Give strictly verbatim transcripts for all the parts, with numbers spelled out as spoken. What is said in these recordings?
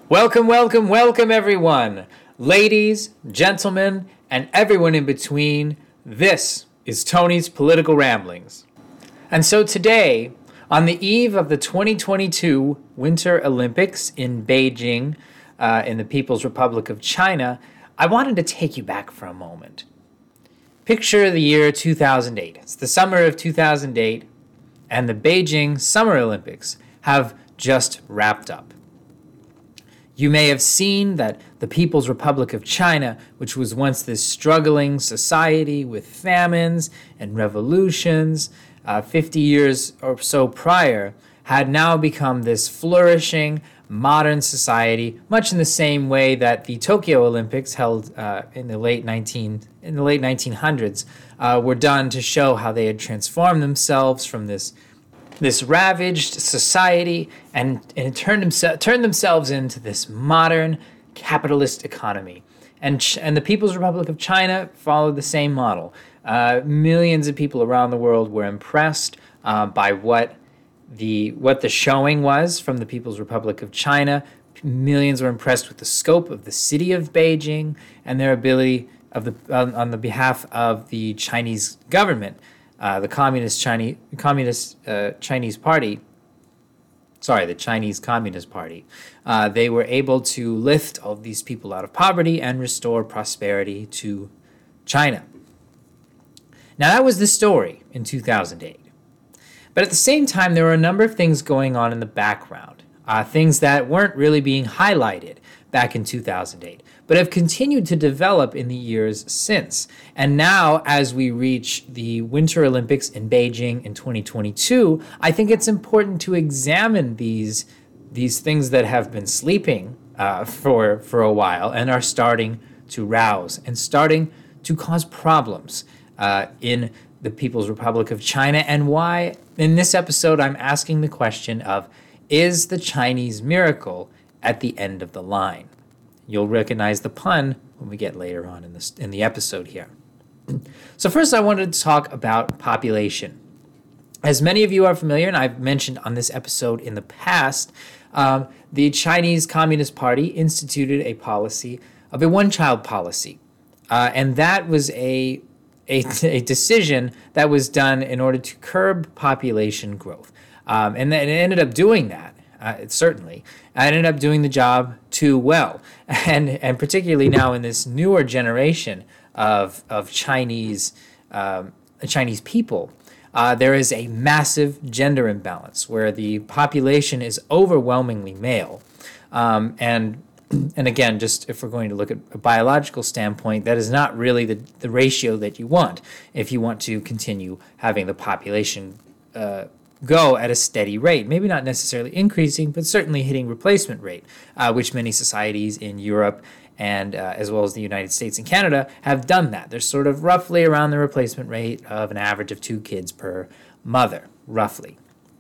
Welcome, welcome, welcome, everyone. Ladies, gentlemen, and everyone in between, this is Tony's Political Ramblings. And so today, on the eve of the twenty twenty-two Winter Olympics in Beijing, uh, in the People's Republic of China, I wanted to take you back for a moment. Picture the year two thousand eight. It's the summer of two thousand eight, and the Beijing Summer Olympics have just wrapped up. You may have seen that the People's Republic of China, which was once this struggling society with famines and revolutions, uh, fifty years or so prior, had now become this flourishing, modern society, much in the same way that the Tokyo Olympics, held uh, in the late nineteen in the late nineteen hundreds, uh, were done to show how they had transformed themselves from this this ravaged society and, and turned, themse- turned themselves into this modern capitalist economy. And, Ch- and the People's Republic of China followed the same model. Uh, millions of people around the world were impressed uh, by what the, what the showing was from the People's Republic of China. Millions were impressed with the scope of the city of Beijing and their ability of the, on, on the behalf of the Chinese government. Uh, the Communist Chinese Communist uh, Chinese Party, sorry, the Chinese Communist Party, uh, they were able to lift all of these people out of poverty and restore prosperity to China. Now, that was the story in two thousand eight. But at the same time, there were a number of things going on in the background, uh, things that weren't really being highlighted back in two thousand eight, but have continued to develop in the years since. And now, as we reach the Winter Olympics in Beijing in twenty twenty-two, I think it's important to examine these, these things that have been sleeping uh, for, for a while and are starting to rouse and starting to cause problems uh, in the People's Republic of China, and why, in this episode, I'm asking the question of, is the Chinese miracle at the end of the line? You'll recognize the pun when we get later on in this in the episode here. So first, I wanted to talk about population. As many of you are familiar, and I've mentioned on this episode in the past, um, the Chinese Communist Party instituted a policy of a one-child policy, uh, and that was a, a a decision that was done in order to curb population growth, um, and then it ended up doing that. Uh, it certainly I ended up doing the job too well, and and particularly now in this newer generation of of Chinese um, Chinese people, uh, there is a massive gender imbalance where the population is overwhelmingly male, um, and and again, just if we're going to look at a biological standpoint, that is not really the the ratio that you want if you want to continue having the population Uh, go at a steady rate, maybe not necessarily increasing, but certainly hitting replacement rate, uh, which many societies in Europe and uh, as well as the United States and Canada have done that. They're sort of roughly around the replacement rate of an average of two kids per mother, roughly.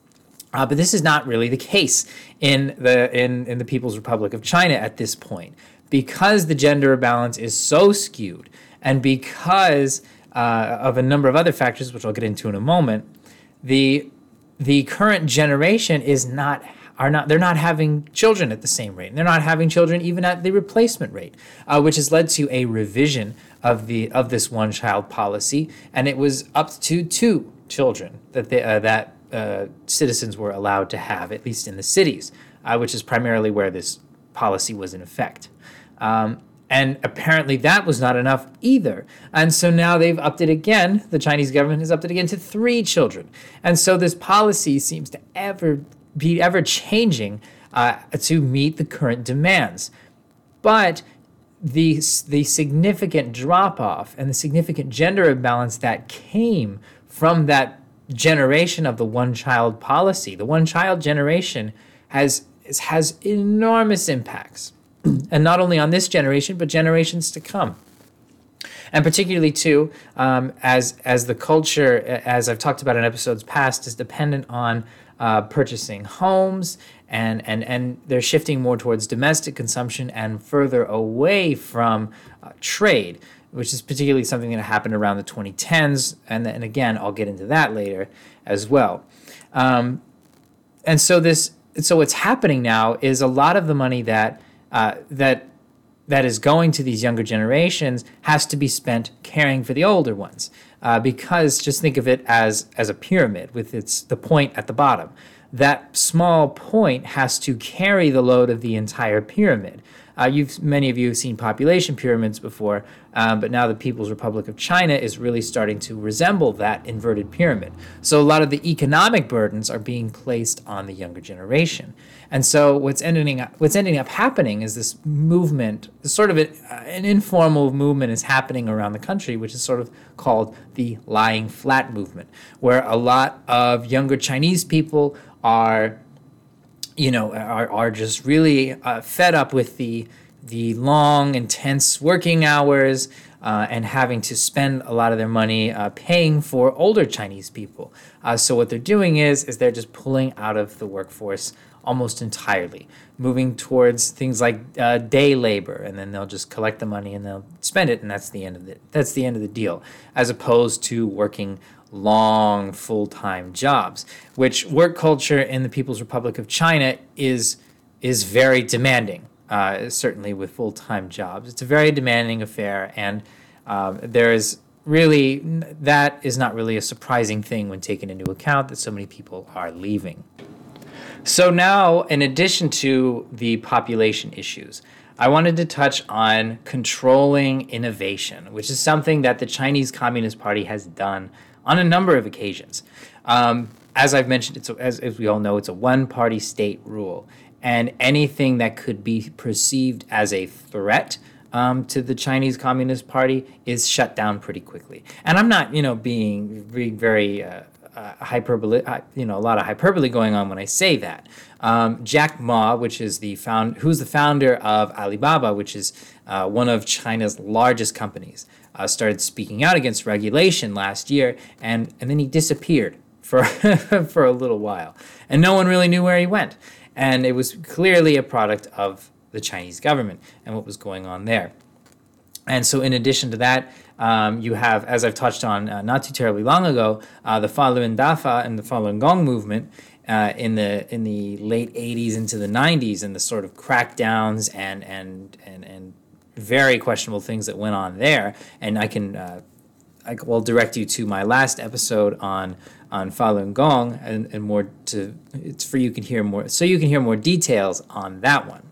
Uh, but this is not really the case in the in, in the People's Republic of China at this point, because the gender balance is so skewed, and because uh, of a number of other factors, which I'll get into in a moment. The The current generation is not are not they're not having children at the same rate. They're not having children even at the replacement rate, uh, which has led to a revision of the of this one-child policy, and it was up to two children that they, uh, that uh, citizens were allowed to have, at least in the cities, uh, which is primarily where this policy was in effect. Um, And apparently that was not enough either. And so now they've upped it again. The Chinese government has upped it again to three children. And so this policy seems to ever be ever changing uh, to meet the current demands. But the, the significant drop-off and the significant gender imbalance that came from that generation of the one-child policy, the one-child generation has has enormous impacts. And not only on this generation, but generations to come. And particularly, too, um, as as the culture, as I've talked about in episodes past, is dependent on uh, purchasing homes, and, and, and they're shifting more towards domestic consumption and further away from uh, trade, which is particularly something that happened around the twenty tens. And, and again, I'll get into that later as well. Um, and so this, so what's happening now is a lot of the money that uh, that that is going to these younger generations has to be spent caring for the older ones. Uh, because just think of it as as a pyramid with its the point at the bottom. That small point has to carry the load of the entire pyramid. Uh, you've many of you have seen population pyramids before, um, but now the People's Republic of China is really starting to resemble that inverted pyramid. So a lot of the economic burdens are being placed on the younger generation. And so what's ending up, what's ending up happening is this movement, sort of a, uh, an informal movement is happening around the country, which is sort of called the lying flat movement, where a lot of younger Chinese people are you know, are, are just really uh, fed up with the the long, intense working hours uh, and having to spend a lot of their money uh, paying for older Chinese people. Uh, so what they're doing is is they're just pulling out of the workforce almost entirely, moving towards things like uh, day labor, and then they'll just collect the money and they'll spend it, and that's the end of it. That's the end of the deal, as opposed to working long full-time jobs, which work culture in the People's Republic of China is is very demanding, uh, certainly with full-time jobs. It's a very demanding affair, and um, there is really, that is not really a surprising thing when taken into account that so many people are leaving. So now, in addition to the population issues, I wanted to touch on controlling innovation, which is something that the Chinese Communist Party has done on a number of occasions. Um, as I've mentioned, it's a, as, as we all know, it's a one-party state rule, and anything that could be perceived as a threat um, to the Chinese Communist Party is shut down pretty quickly. And I'm not, you know, being, being very uh, uh, hyperbole, uh, you know, a lot of hyperbole going on when I say that. Um, Jack Ma, which is the found, who's the founder of Alibaba, which is uh, one of China's largest companies, Uh, started speaking out against regulation last year, and, and then he disappeared for for a little while. And no one really knew where he went. And it was clearly a product of the Chinese government and what was going on there. And so in addition to that, um, you have, as I've touched on uh, not too terribly long ago, uh, the Falun Dafa and the Falun Gong movement uh, in the in the late eighties into the nineties, and the sort of crackdowns and and and and very questionable things that went on there. And I can uh, I will direct you to my last episode on on Falun Gong, and, and more to it's for you can hear more so you can hear more details on that one.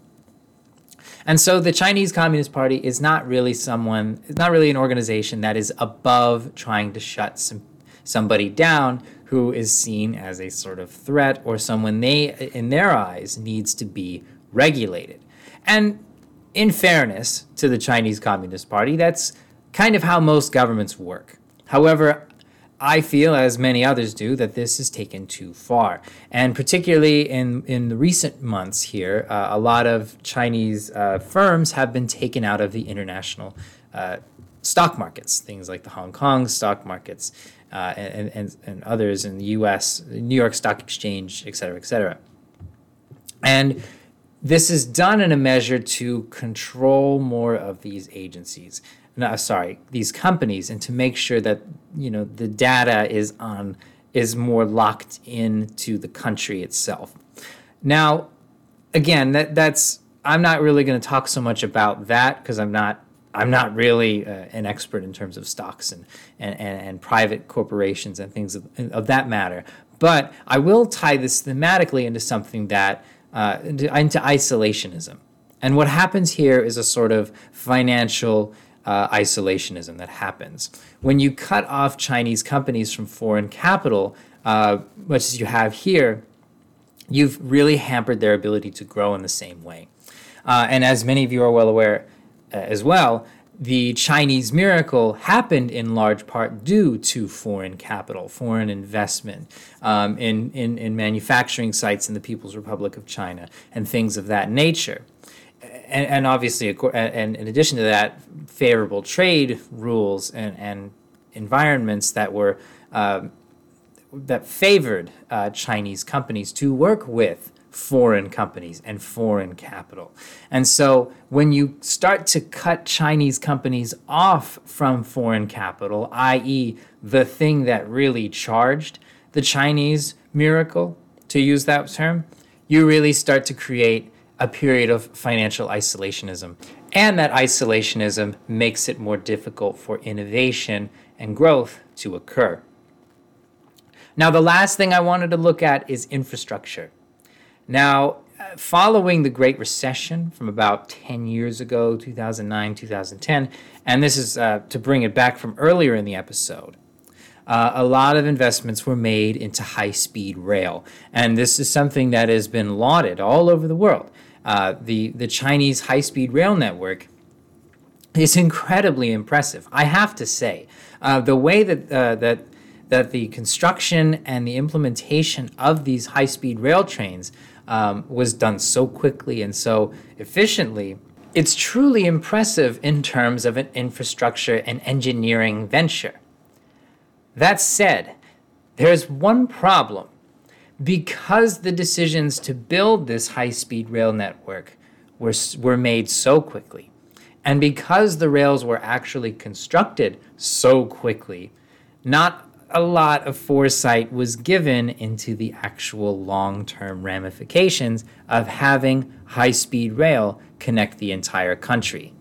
And so the Chinese Communist Party is not really someone, it's not really an organization that is above trying to shut some somebody down who is seen as a sort of threat, or someone they, in their eyes, needs to be regulated. And in fairness to the Chinese Communist Party, that's kind of how most governments work. However, I feel, as many others do, that this is taken too far. And particularly in, in the recent months here, uh, a lot of Chinese uh, firms have been taken out of the international uh, stock markets, things like the Hong Kong stock markets uh, and, and, and others in the U S, New York Stock Exchange, et cetera, et cetera. And this is done in a measure to control more of these agencies. No, sorry, these companies, and to make sure that, you know, the data is on is more locked into the country itself. Now, again, that that's I'm not really going to talk so much about that, because I'm not I'm not really uh, an expert in terms of stocks and and, and, and private corporations and things of, of that matter. But I will tie this thematically into something that uh, into, into isolationism. And what happens here is a sort of financial Uh, isolationism that happens. When you cut off Chinese companies from foreign capital, uh, much as you have here, you've really hampered their ability to grow in the same way. Uh, and as many of you are well aware uh, as well, the Chinese miracle happened in large part due to foreign capital, foreign investment um, in, in, in manufacturing sites in the People's Republic of China and things of that nature. And, and obviously, and in addition to that, favorable trade rules and, and environments that were uh, that favored uh, Chinese companies to work with foreign companies and foreign capital. And so when you start to cut Chinese companies off from foreign capital, that is the thing that really charged the Chinese miracle, to use that term, you really start to create a period of financial isolationism. And that isolationism makes it more difficult for innovation and growth to occur. Now, the last thing I wanted to look at is infrastructure. Now, following the Great Recession from about ten years ago, two thousand nine, two thousand ten, and this is uh, to bring it back from earlier in the episode, uh, a lot of investments were made into high-speed rail. And this is something that has been lauded all over the world. Uh, the, the Chinese high-speed rail network is incredibly impressive, I have to say. Uh, the way that uh, that that the construction and the implementation of these high-speed rail trains um, was done so quickly and so efficiently, it's truly impressive in terms of an infrastructure and engineering venture. That said, there's one problem. Because the decisions to build this high-speed rail network were, were made so quickly, and because the rails were actually constructed so quickly, not a lot of foresight was given into the actual long-term ramifications of having high-speed rail connect the entire country.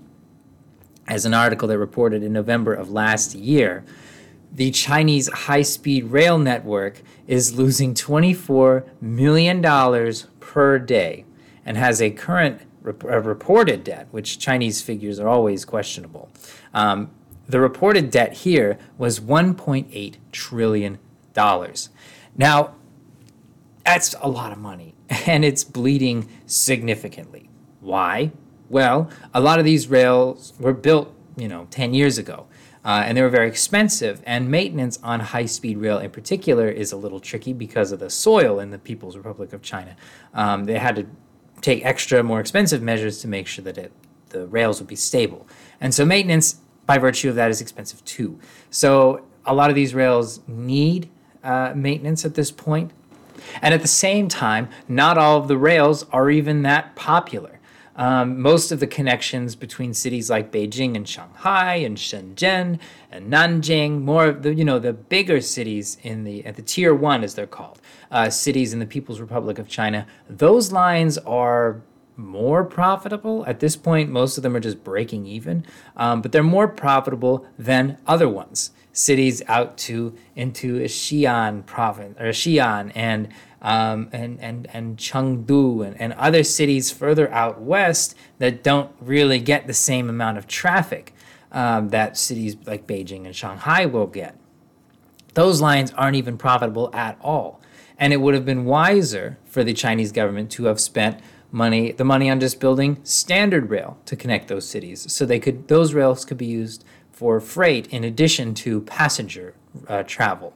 As an article that reported in November of last year, the Chinese high-speed rail network is losing twenty-four million dollars per day and has a current rep- a reported debt, which Chinese figures are always questionable. Um, The reported debt here was one point eight trillion dollars. Now, that's a lot of money, and it's bleeding significantly. Why? Well, a lot of these rails were built, you know, ten years ago, uh, and they were very expensive, and maintenance on high-speed rail in particular is a little tricky because of the soil in the People's Republic of China. Um, they had to take extra, more expensive measures to make sure that it, the rails would be stable. And so maintenance, by virtue of that, is expensive too. So a lot of these rails need uh, maintenance at this point. And at the same time, not all of the rails are even that popular. Um, most of the connections between cities like Beijing and Shanghai and Shenzhen and Nanjing, more of the, you know, the bigger cities in the, at the tier one, as they're called, uh, cities in the People's Republic of China, those lines are more profitable. At this point, most of them are just breaking even, um, but they're more profitable than other ones. Cities out to into Xi'an province or Xi'an and um, and and and Chengdu and, and other cities further out west that don't really get the same amount of traffic um, that cities like Beijing and Shanghai will get. Those lines aren't even profitable at all, and it would have been wiser for the Chinese government to have spent money, the money on just building standard rail to connect those cities, so they could those rails could be used for freight in addition to passenger uh, travel.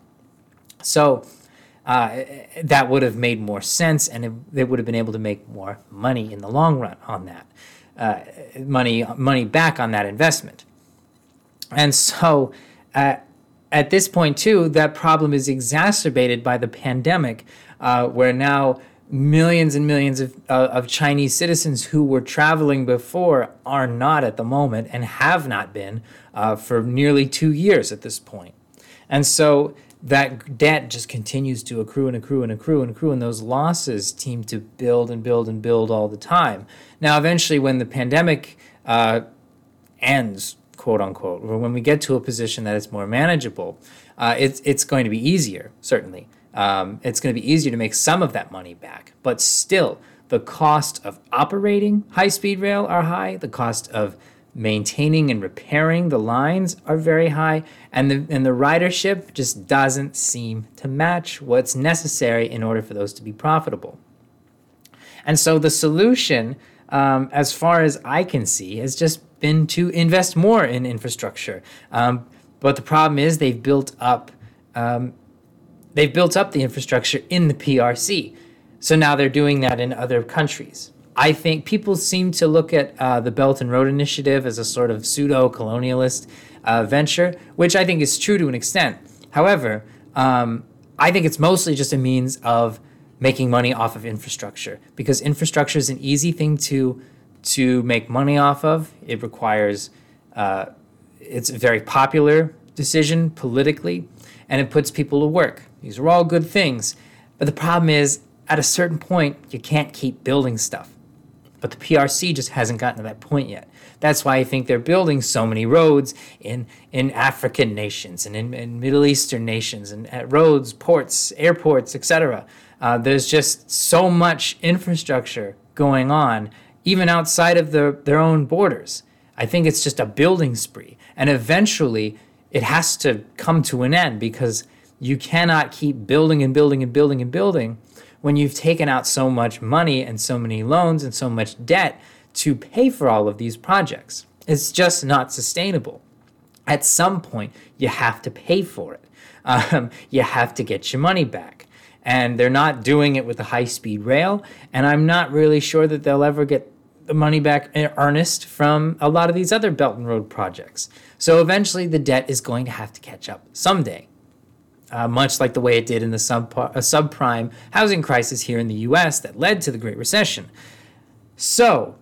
So uh, that would have made more sense, and it, they would have been able to make more money in the long run on that, uh, money money back on that investment. And so uh, at this point too, that problem is exacerbated by the pandemic, uh, where now millions and millions of, uh, of Chinese citizens who were traveling before are not at the moment and have not been uh, for nearly two years at this point. And so that debt just continues to accrue and accrue and accrue and accrue, and those losses seem to build and build and build all the time. Now, eventually, when the pandemic uh, ends, quote unquote, or when we get to a position that is more manageable, uh, it's, it's going to be easier, certainly. Um, it's going to be easier to make some of that money back. But still, the cost of operating high-speed rail are high. The cost of maintaining and repairing the lines are very high. And the, and the ridership just doesn't seem to match what's necessary in order for those to be profitable. And so the solution, um, as far as I can see, has just been to invest more in infrastructure. Um, but the problem is they've built up... Um, They've built up the infrastructure in the P R C. So now they're doing that in other countries. I think people seem to look at uh, the Belt and Road Initiative as a sort of pseudo-colonialist uh, venture, which I think is true to an extent. However, um, I think it's mostly just a means of making money off of infrastructure, because infrastructure is an easy thing to, to make money off of. It requires, uh, it's a very popular decision politically, and it puts people to work. These are all good things. But the problem is, at a certain point, you can't keep building stuff. But the P R C just hasn't gotten to that point yet. That's why I think they're building so many roads in, in African nations and in, in Middle Eastern nations, and at roads, ports, airports, et cetera. Uh, there's just so much infrastructure going on, even outside of the, their own borders. I think it's just a building spree. And eventually, it has to come to an end, because you cannot keep building and building and building and building when you've taken out so much money and so many loans and so much debt to pay for all of these projects. It's just not sustainable. At some point, you have to pay for it. Um, you have to get your money back. And they're not doing it with the high-speed rail, and I'm not really sure that they'll ever get the money back in earnest from a lot of these other Belt and Road projects. So eventually the debt is going to have to catch up someday. Uh, much like the way it did in the sub, uh, subprime housing crisis here in the U S that led to the Great Recession. So,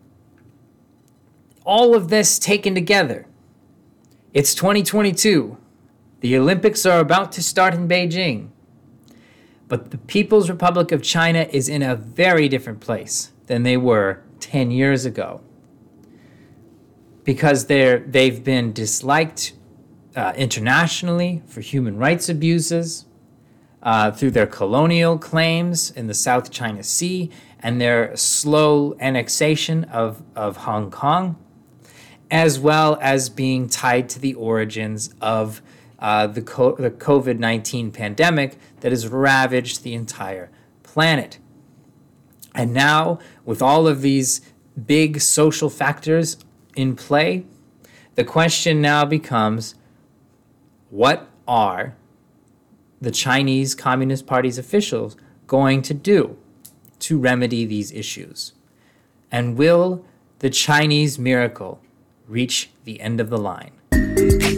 all of this taken together, it's twenty twenty-two. The Olympics are about to start in Beijing. But the People's Republic of China is in a very different place than they were ten years ago. Because they're, they've been disliked Uh, internationally for human rights abuses, uh, through their colonial claims in the South China Sea and their slow annexation of, of Hong Kong, as well as being tied to the origins of uh, the, co- the covid nineteen pandemic that has ravaged the entire planet. And now, with all of these big social factors in play, the question now becomes, what are the Chinese Communist Party's officials going to do to remedy these issues? And will the Chinese miracle reach the end of the line?